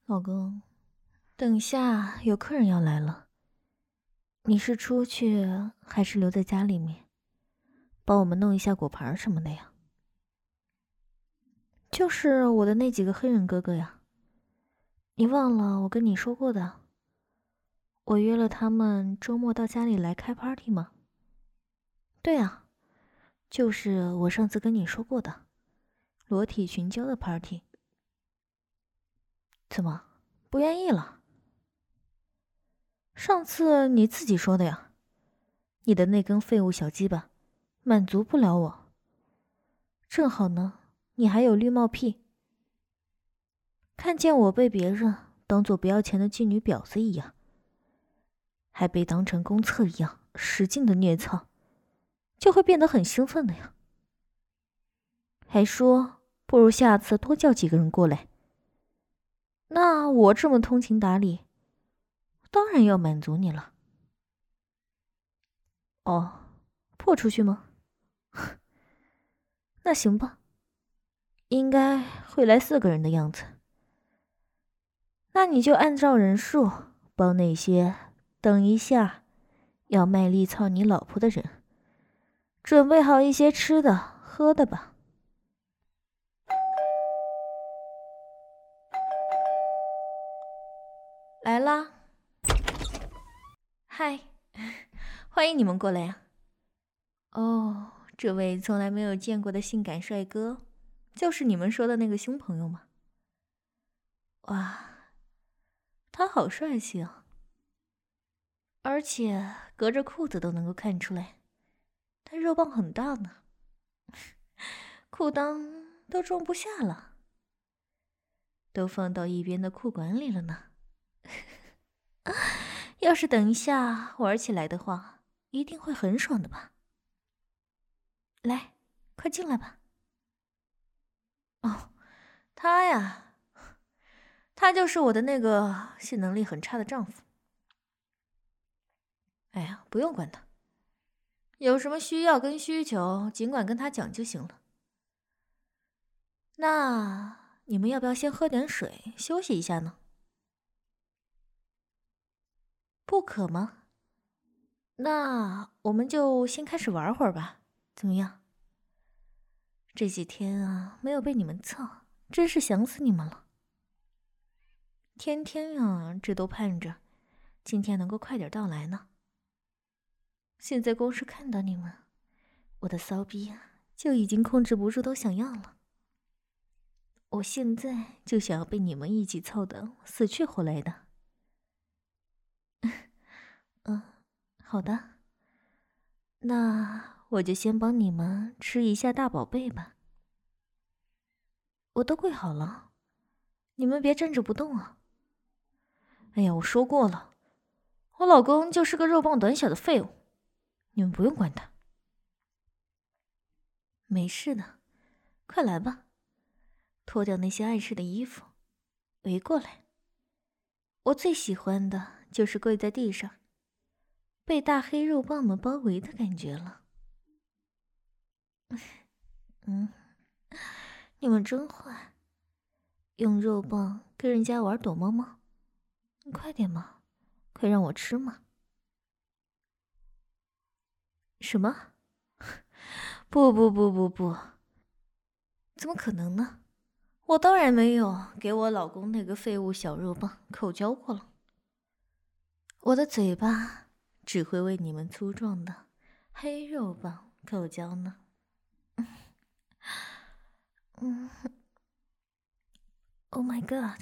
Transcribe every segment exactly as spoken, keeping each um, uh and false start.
老公，等下有客人要来了，你是出去还是留在家里面，帮我们弄一下果盘什么的呀？就是我的那几个黑人哥哥呀，你忘了我跟你说过的，我约了他们周末到家里来开 party 吗？对啊，就是我上次跟你说过的，裸体群交的 party。怎么，不愿意了？上次你自己说的呀，你的那根废物小鸡巴，满足不了我。正好呢，你还有绿帽癖，看见我被别人当做不要钱的妓女婊子一样，还被当成公厕一样使劲的虐操，就会变得很兴奋的呀。还说不如下次多叫几个人过来。那我这么通情达理，当然要满足你了。哦，破出去吗？那行吧，应该会来四个人的样子。那你就按照人数帮那些等一下要卖力操你老婆的人准备好一些吃的喝的吧。来啦，嗨，欢迎你们过来呀。哦，这位从来没有见过的性感帅哥，就是你们说的那个凶朋友吗？哇，他好帅气啊，而且隔着裤子都能够看出来，他肉棒很大呢，裤裆都装不下了，都放到一边的裤管里了呢。要是等一下玩起来的话，一定会很爽的吧？来，快进来吧。哦，他呀，他就是我的那个性能力很差的丈夫。哎呀，不用管他，有什么需要跟需求，尽管跟他讲就行了。那你们要不要先喝点水，休息一下呢？不渴吗？那我们就先开始玩会儿吧，怎么样？这几天啊，没有被你们操，真是想死你们了。天天啊，这都盼着今天能够快点到来呢。现在光是看到你们，我的骚逼啊，就已经控制不住，都想要了。我现在就想要被你们一起操得死去活来的。嗯，好的，那我就先帮你们吃一下大宝贝吧。我都跪好了，你们别站着不动啊。哎呀，我说过了，我老公就是个肉棒短小的废物，你们不用管他。没事的，快来吧，脱掉那些碍事的衣服，围过来。我最喜欢的就是跪在地上，被大黑肉棒们包围的感觉了。嗯，你们真坏，用肉棒跟人家玩躲猫猫，快点嘛，快让我吃嘛。什么？不不不不不，怎么可能呢？我当然没有给我老公那个废物小肉棒口交过了。我的嘴巴只会为你们粗壮的黑肉棒口交呢。嗯 ，Oh my god！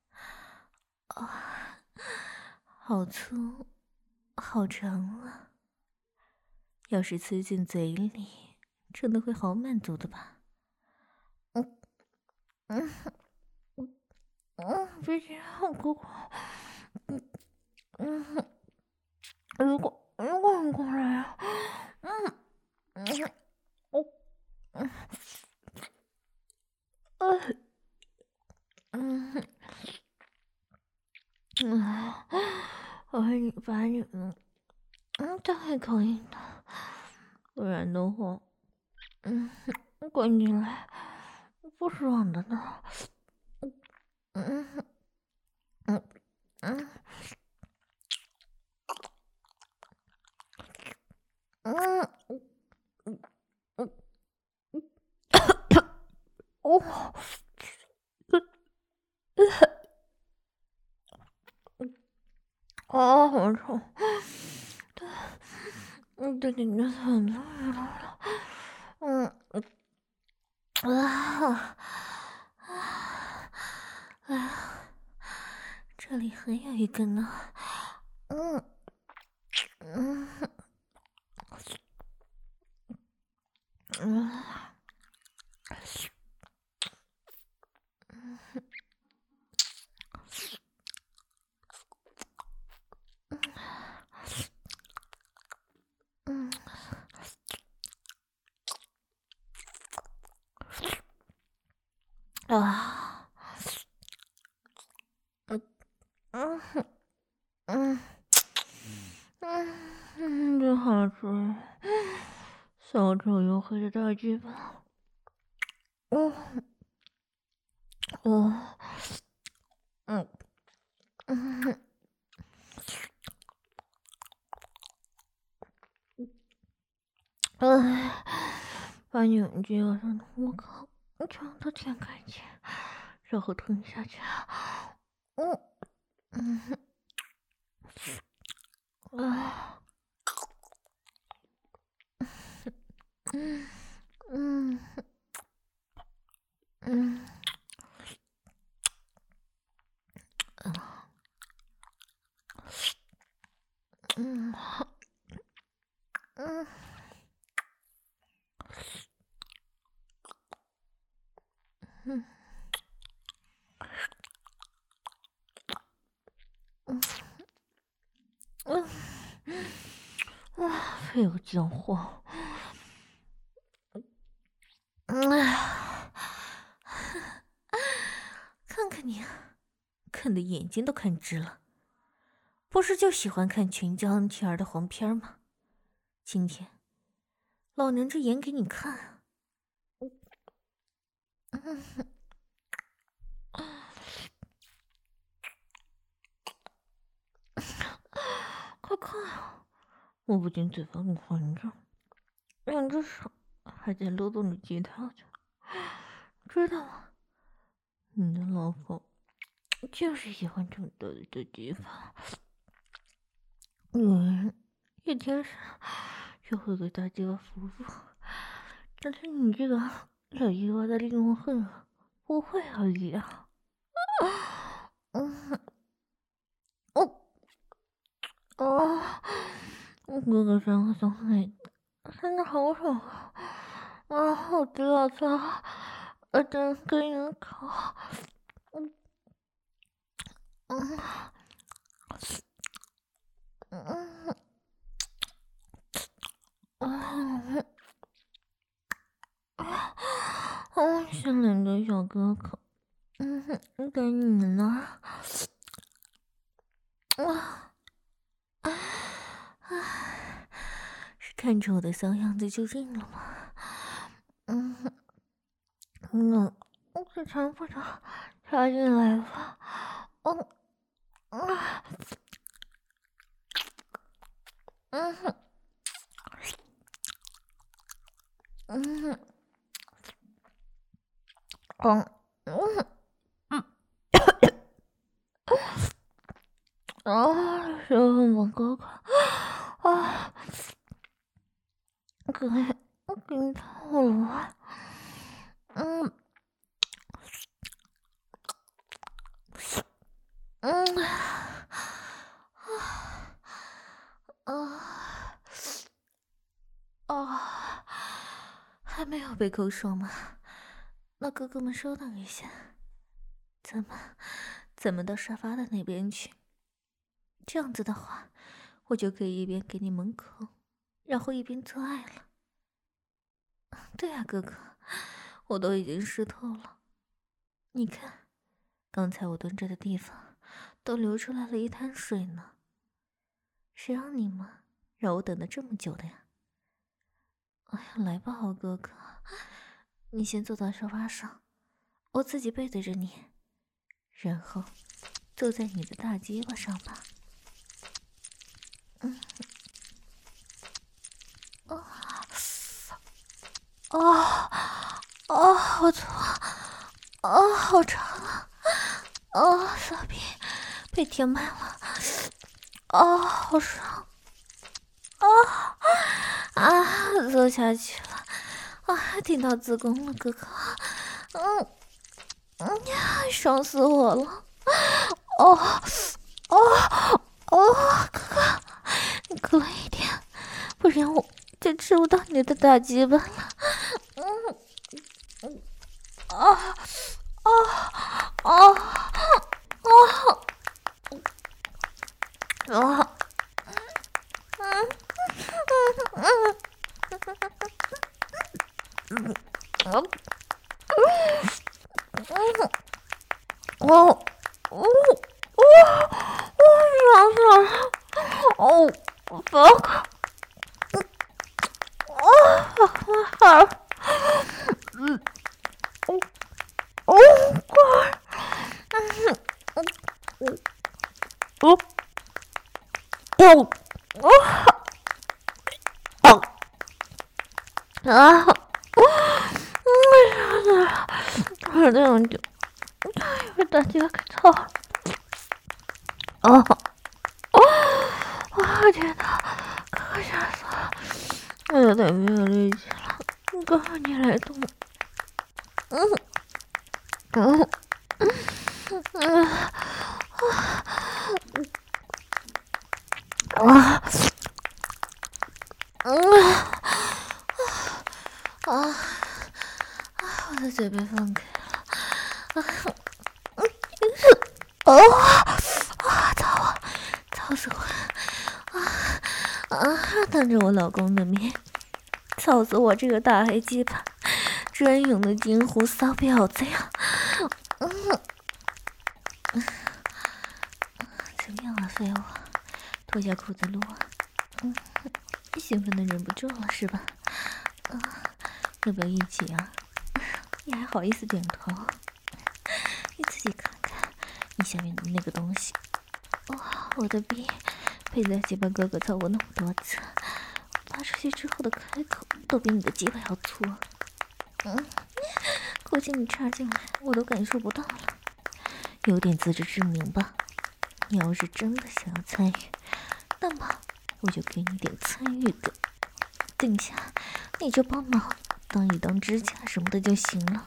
啊，好粗，好长啊！要是吃进嘴里，真的会好满足的吧？嗯嗯嗯嗯，别这样，哥哥。嗯嗯，如果如果你过来啊，嗯嗯我嗯呃嗯嗯，我和你把你们嗯太可以的，不然的话，嗯，滚进来，不爽的呢。嗯啊，好痛！对，嗯，对对对，很痛了。嗯，啊啊啊！这里还有一个呢。嗯嗯嗯嗯啊嗯嗯嗯嗯，真好吃，小丑又黑的大鸡巴。嗯嗯嗯嗯嗯，把眼睛上的虎口全都舔干净，然后吞下去。嗯嗯啊嗯嗯嗯嗯嗯嗯嗯嗯啊！废物贱货！嗯啊！看看你，看的眼睛都看直了。不是就喜欢看群交 N T R 的黄片吗？今天老娘这演给你看！嗯快看啊！我不仅嘴巴含着，两只手还在撸动着吉他去，知道吗？你的老公就是喜欢这么多的地方。女人一天生就会给大鸡巴服务，但是你这个小鸡巴的灵魂不会而已啊！嗯，哦哦，哥哥真的很美，真的好爽啊！啊，好知道他，我真跟人口，嗯嗯嗯嗯。哦，善良的小哥哥，嗯哼，该你了。啊啊！是看着我的骚样子就硬了吗？嗯哼，嗯，这全部都插进来吧。嗯啊，嗯哼，嗯哼，嗯嗯嗯啊，小本哥哥啊，给给你套了。嗯嗯啊啊！还没有被口爽吗？那哥哥们稍等一下，咱们咱们到沙发的那边去。这样子的话，我就可以一边给你蒙口，然后一边做爱了。对啊，哥哥，我都已经湿透了。你看，刚才我蹲着的地方都流出来了一滩水呢。谁让你们让我等了这么久的呀？哎呀，来吧，好哥哥，你先坐到沙发上，我自己背对着你，然后坐在你的大鸡巴上吧。嗯，啊，啊，啊，好粗，啊，好长啊，啊，骚逼被填满了， 啊，好爽！啊啊，坐下去了。啊，听到子宫了，哥哥。嗯嗯呀，爽死我了！哦哦哦，哥哥，你快一点，不然我就吃不到你的大鸡巴了。嗯嗯啊啊啊啊啊！嗯嗯嗯嗯嗯哦哦哦哦，爽死了！哦，fuck！哦，好，嗯，哦哦，快，嗯嗯嗯哦哦哦哦啊！嗯，我这样就，有大家给操！哦哦，我天哪，可吓死了！我有点没有力气了，哥哥你来动。嗯嗯嗯啊嗯啊啊！我的嘴被放开了，啊嗯哦啊！操我，操死我！啊啊！当着我老公的面，操死我这个大黑鸡巴专用的金湖骚婊子呀！嗯，怎么样啊，废物？脱下裤子撸啊！嗯，兴奋的忍不住了是吧？啊，要不要一起啊？你还好意思点头？你自己看看，你下面的那个东西。哇，我的逼被在鸡巴哥哥操过那么多次，发出去之后的开口都比你的鸡巴要粗。嗯，估计你插进来我都感受不到了，有点自知之明吧。你要是真的想要参与，那么我就给你点参与感，等下你就帮忙当一当指甲什么的就行了。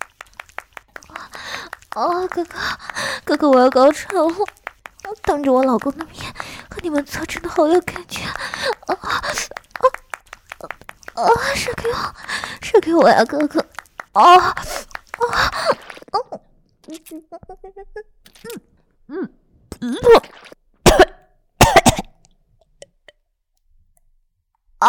哦，哥哥，哥哥，我要高潮了！当着我老公的面和你们做，真的好有感觉！啊啊啊！啊，射给我，射给我呀，哥哥！啊啊！嗯嗯嗯啊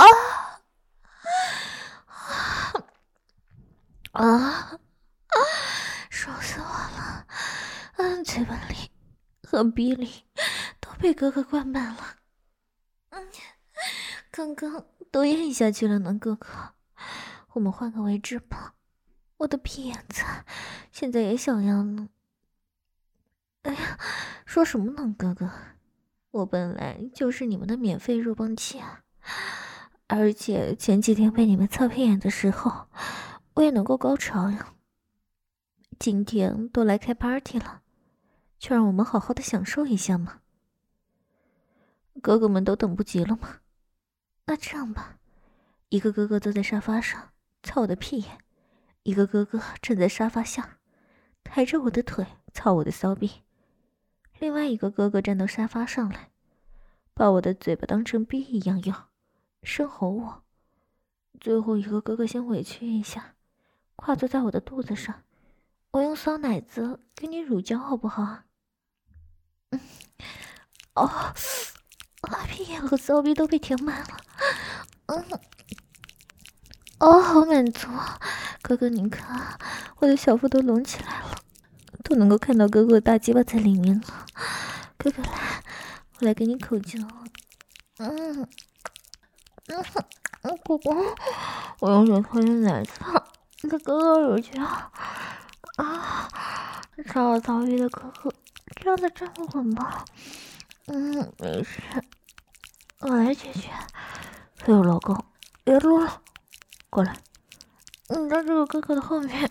啊！爽死我了！嗯，嘴巴里和鼻里都被哥哥灌满了。嗯，刚刚都咽下去了呢，哥哥。我们换个位置吧。我的屁眼子现在也想要呢。哎呀，说什么呢，哥哥？我本来就是你们的免费入泵器啊，而且前几天被你们操屁眼的时候，我也能够高潮呀。今天都来开 party 了，就让我们好好的享受一下嘛。哥哥们都等不及了吗？那这样吧，一个哥哥坐在沙发上操我的屁眼，一个哥哥站在沙发下抬着我的腿操我的骚逼，另外一个哥哥站到沙发上来，把我的嘴巴当成逼一样用，深吼我。最后一个哥哥先委屈一下，跨坐在我的肚子上，我用骚奶子给你乳胶好不好？嗯，哦，我屁眼和骚逼都被填满了。嗯，哦，好满足，哥哥您看，我的小腹都隆起来了，都能够看到哥哥的大鸡巴在里面了。哥哥来，我来给你口交。嗯嗯嗯，哥哥，我用手托着奶子给哥哥乳胶啊，超我骚逼的哥哥，这样子站不稳吧？嗯，没事，我来解决。废物老公，别撸了，过来，你在这个哥哥的后面，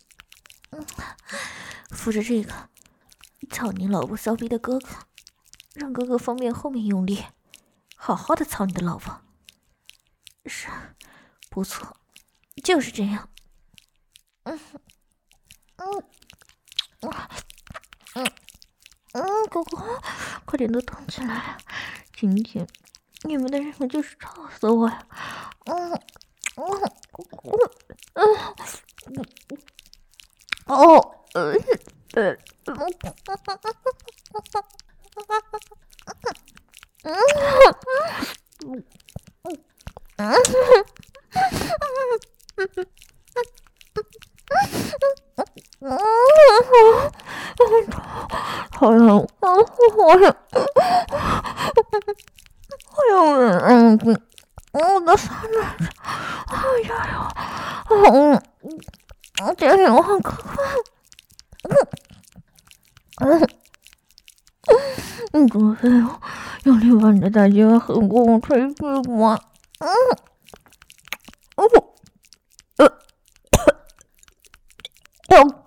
嗯，扶着这个操你老婆骚逼的哥哥， 让哥哥方便后面用力，好好的操你的老婆。是，不错，就是这样。嗯嗯嗯嗯嗯，哥哥，快点都动起来！今天你们的日子就是吵死我呀！嗯嗯嗯嗯哦呃呃好痒，好痒，好痒人，嗯，我的嗓子，哎呀呀，嗯，我今天我很可怕，嗯嗯，嗯，主飞，用力把你的大鸡巴狠过我吹屁股啊，嗯，哦，呃，哦。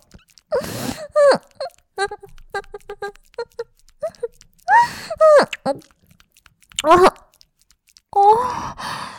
啊哦，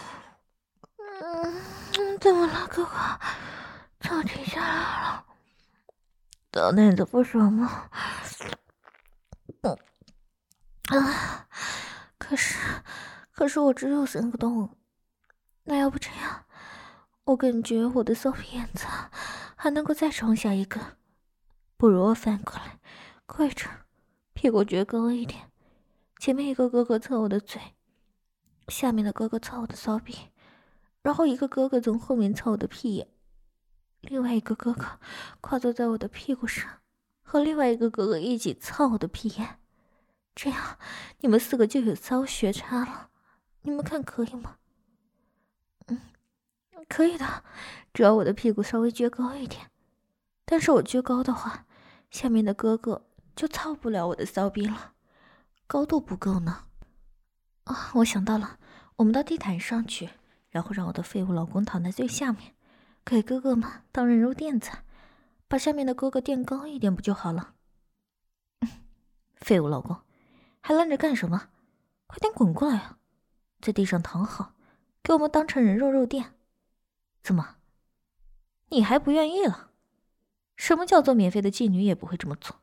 嗯，怎么了，哥哥？着急下来了，大内子不爽吗？嗯啊，可是，可是我只有三个洞，那要不这样，我感觉我的骚屁眼子还能够再装下一个，不如我反过来跪着，屁股撅高一点，前面一个哥哥蹭我的嘴，下面的哥哥操我的骚逼，然后一个哥哥从后面操我的屁眼，另外一个哥哥跨坐在我的屁股上，和另外一个哥哥一起操我的屁眼，这样你们四个就有骚学差了，你们看可以吗？嗯，可以的，只要我的屁股稍微撅高一点，但是我撅高的话，下面的哥哥就操不了我的骚逼了，高度不够呢。啊，我想到了，我们到地毯上去，然后让我的废物老公躺在最下面，给哥哥们当人肉垫子，把下面的哥哥垫高一点不就好了？嗯，废物老公，还愣着干什么？快点滚过来啊！在地上躺好，给我们当成人肉肉垫。怎么，你还不愿意了？什么叫做免费的妓女也不会这么做？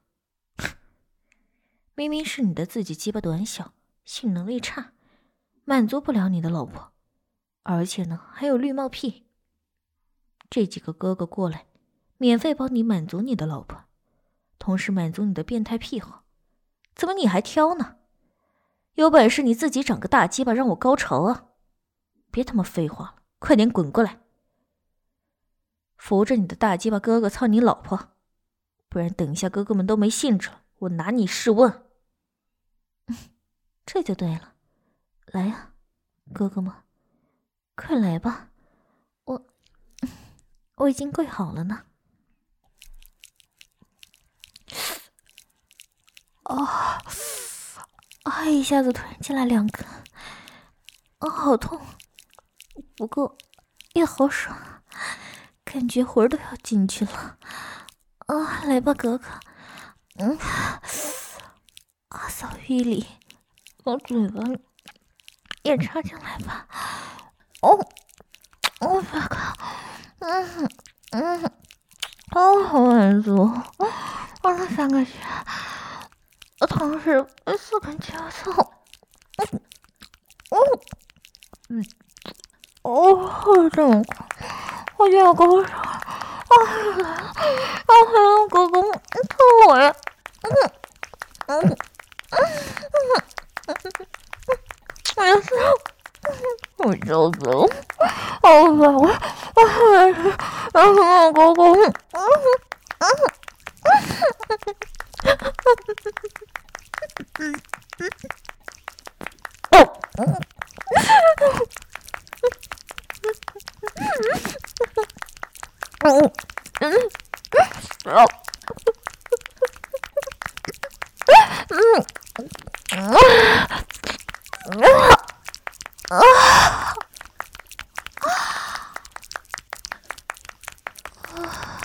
明明是你的自己鸡巴短小，性能力差，满足不了你的老婆，而且呢还有绿帽癖。这几个哥哥过来，免费帮你满足你的老婆，同时满足你的变态癖好，怎么你还挑呢？有本事你自己长个大鸡巴让我高潮啊！别他妈废话了，快点滚过来！扶着你的大鸡巴哥哥操你老婆，不然等一下哥哥们都没兴致了，我拿你试问。嗯，这就对了，来呀，哥哥们，快来吧，我我已经跪好了呢。哦，啊！一下子突然进来两个，啊，好痛，不过也好爽，感觉魂儿都要进去了。啊，来吧，哥哥，嗯，啊，小玉里，往嘴巴里也插进来吧。哦，我哥哥，嗯嗯，哦，好满足，我这三个血。同时被四根接受，嗯，哦，嗯，哦，这么快，我就要高潮了，啊，啊，还有哥哥，疼我呀，嗯，嗯，嗯，嗯，我要死了，我就走，好烦我，啊，然后哥哥，嗯，嗯，嗯。嗯嗯哦嗯嗯嗯哦嗯啊